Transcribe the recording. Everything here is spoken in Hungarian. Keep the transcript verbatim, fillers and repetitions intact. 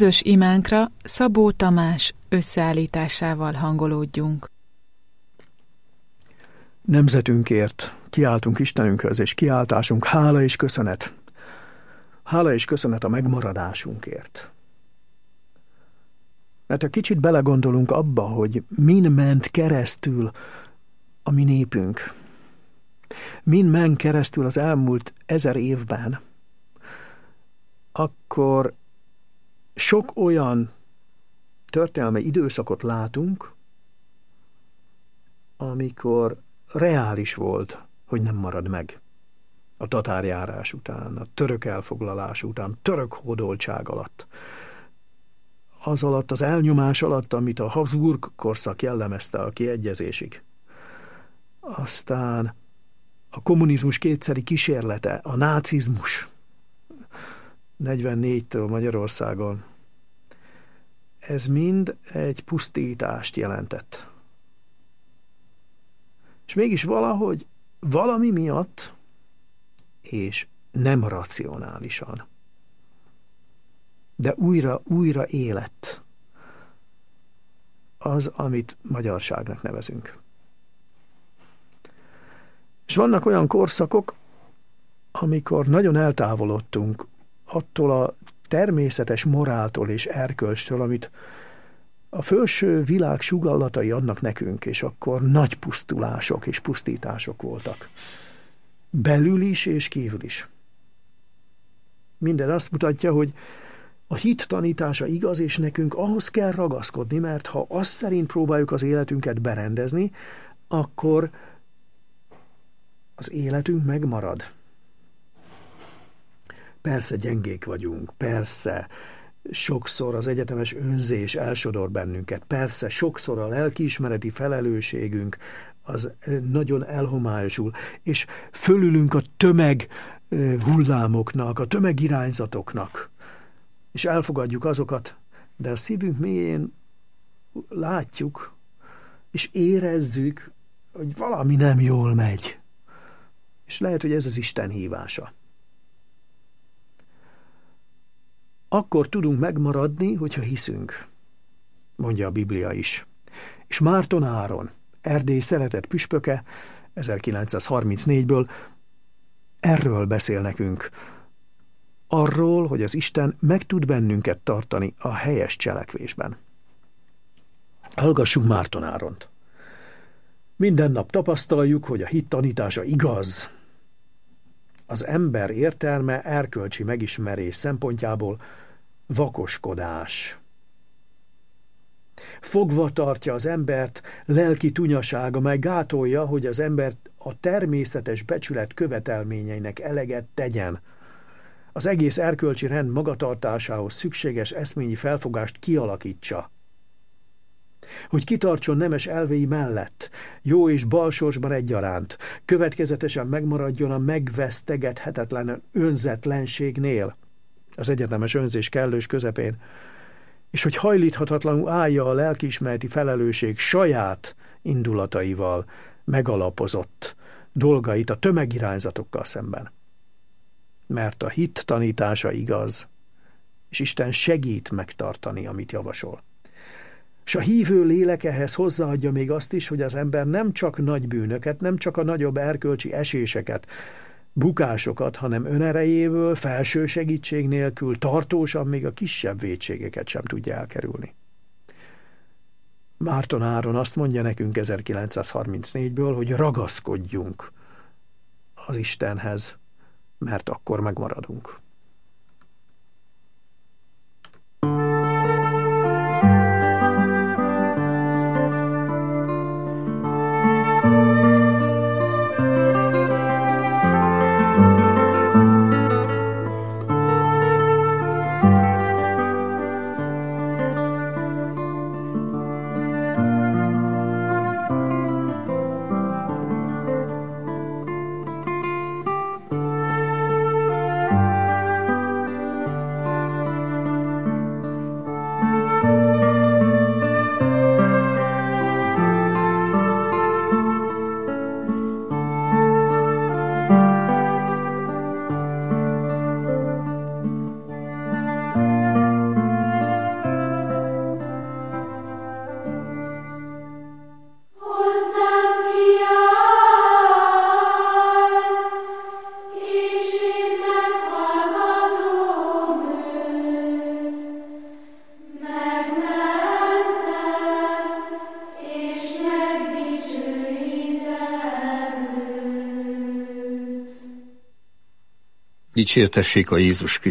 közös imánkra Szabó Tamás összeállításával hangolódjunk. Nemzetünkért kiáltunk Istenünkhöz, és kiáltásunk hála és köszönet. Hála és köszönet a megmaradásunkért. Mert ha kicsit belegondolunk abba, hogy min ment keresztül a mi népünk, min ment keresztül az elmúlt ezer évben, akkor sok olyan történelmi időszakot látunk, amikor reális volt, hogy nem marad meg. A tatárjárás után, a török elfoglalás után, török hódoltság alatt. Az alatt, az elnyomás alatt, amit a Habsburg korszak jellemezte a kiegyezésig. Aztán a kommunizmus kétszeri kísérlete, a nácizmus negyvennégytől Magyarországon. Ez mind egy pusztítást jelentett. És mégis valahogy, valami miatt, és nem racionálisan, de újra, újra élet az, amit magyarságnak nevezünk. És vannak olyan korszakok, amikor nagyon eltávolodtunk attól a természetes moráltól és erkölcstől, amit a felső világ sugallatai adnak nekünk, és akkor nagy pusztulások és pusztítások voltak. Belül is és kívül is. Minden azt mutatja, hogy a hit tanítása igaz, és nekünk ahhoz kell ragaszkodni, mert ha azt szerint próbáljuk az életünket berendezni, akkor az életünk megmarad. Persze gyengék vagyunk, persze sokszor az egyetemes önzés elsodor bennünket, persze sokszor a lelkiismereti felelősségünk az nagyon elhomályosul, és fölülünk a tömeg hullámoknak, a tömegirányzatoknak, és elfogadjuk azokat, de a szívünk mélyén látjuk, és érezzük, hogy valami nem jól megy. És lehet, hogy ez az Isten hívása. Akkor tudunk megmaradni, hogyha hiszünk, mondja a Biblia is. És Márton Áron, Erdély szeretett püspöke, ezerkilencszázharmincnégyből erről beszél nekünk. Arról, hogy az Isten meg tud bennünket tartani a helyes cselekvésben. Hallgassuk Márton Áront. Minden nap tapasztaljuk, hogy a hit tanítása igaz. Az ember értelme erkölcsi megismerés szempontjából vakoskodás. Fogva tartja az embert lelki tunyasága, mely gátolja, hogy az ember a természetes becsület követelményeinek eleget tegyen. Az egész erkölcsi rend magatartásához szükséges eszményi felfogást kialakítsa. Hogy kitartson nemes elvei mellett, jó és bal sorsban egyaránt, következetesen megmaradjon a megvesztegethetetlen önzetlenségnél, az egyetemes önzés kellős közepén, és hogy hajlíthatatlanul állja a lelkiismereti felelősség saját indulataival megalapozott dolgait a tömegirányzatokkal szemben. Mert a hit tanítása igaz, és Isten segít megtartani, amit javasol. És a hívő lélek ehhez hozzáadja még azt is, hogy az ember nem csak nagy bűnöket, nem csak a nagyobb erkölcsi eséseket, bukásokat, hanem önerejéből, felső segítség nélkül, tartósan még a kisebb vétségeket sem tudja elkerülni. Márton Áron azt mondja nekünk ezerkilencszázharmincnégyből, hogy ragaszkodjunk az Istenhez, mert akkor megmaradunk. Dicsértessék a Jézus Krisztus.